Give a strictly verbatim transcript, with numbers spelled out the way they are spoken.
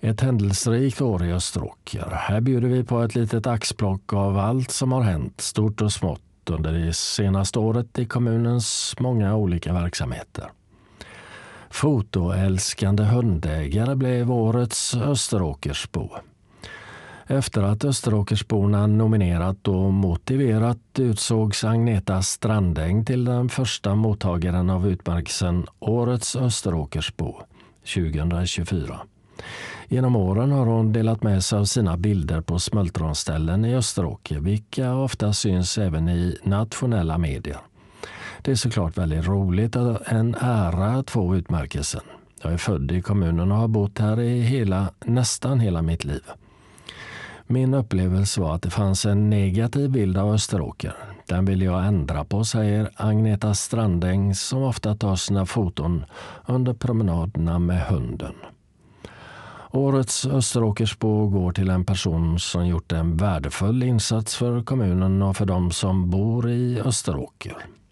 Ett händelserikt år i Österåker. Här bjuder vi på ett litet axplock av allt som har hänt, stort och smått, under det senaste året i kommunens många olika verksamheter. Fotoälskande hundägare blev årets Österåkersbo. Efter att Österåkersborna nominerat och motiverat utsågs Agneta Strandäng till den första mottagaren av utmärkelsen Årets Österåkersbo tjugohundratjugofyra. Genom åren har hon delat med sig av sina bilder på smultronställen i Österåker, vilka ofta syns även i nationella medier. Det är såklart väldigt roligt och en ära att få utmärkelsen. Jag är född i kommunen och har bott här i hela, nästan hela mitt liv. Min upplevelse var att det fanns en negativ bild av Österåker. Den vill jag ändra på, säger Agneta Strandäng, som ofta tar sina foton under promenaderna med hunden. Årets Österåkersbo går till en person som gjort en värdefull insats för kommunen och för de som bor i Österåker.